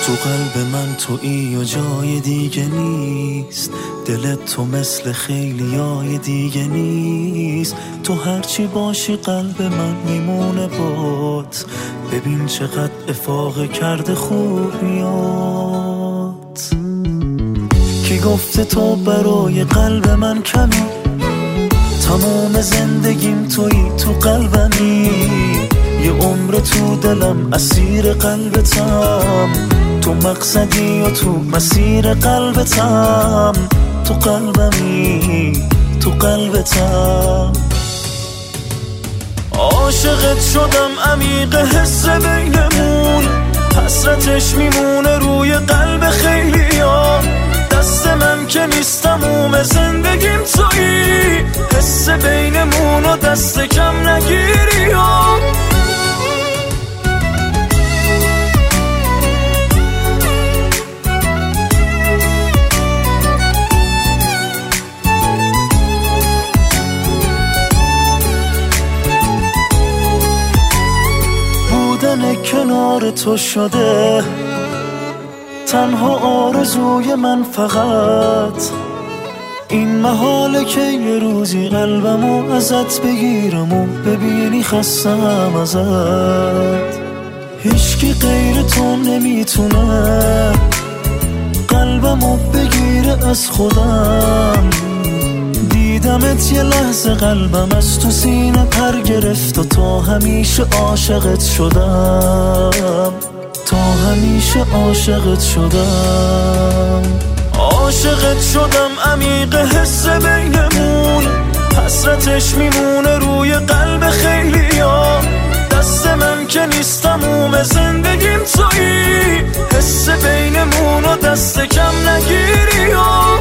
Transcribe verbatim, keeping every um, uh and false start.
تو قلب من تویی و جای دیگه نیست، دلت تو مثل خیلیای دیگه نیست. تو هرچی باشی قلب من میمونه بات، ببین چقدر افاقه کرده خوبیات. کی گفته تو برای قلب من کمی، تمام زندگیم تویی تو قلبمی. یه عمر تو دلم اسیر قلبتم، تو مقصدی و تو مسیر قلبتم. تو قلبمی تو قلبتم، عاشقت شدم عمیق حس بینمون، حسرتش میمونه روی قلب خیلیا. دست من که نیست تموم زندگیم تویی، حس بینمون و دست کم نگیری ها. بودن کنار تو شده تنها آرزوی من، فقط این محاله که یه روزی قلبمو ازت بگیرم و ببینی خستم ازت. هیچکی غیر تو نمیتونه قلبمو بگیره از خودم. دیدمت یه لحظه قلبم از تو سینه پر گرفت و تا همیشه عاشقت شدم، تا همیشه عاشقت شدم. عاشقت شدم عمیق حس بینمون، حسرتش میمونه روی قلب خیلیا. دست من که نیست تموم زندگیم تویی، حس بینمون و دست کم نگیری ها.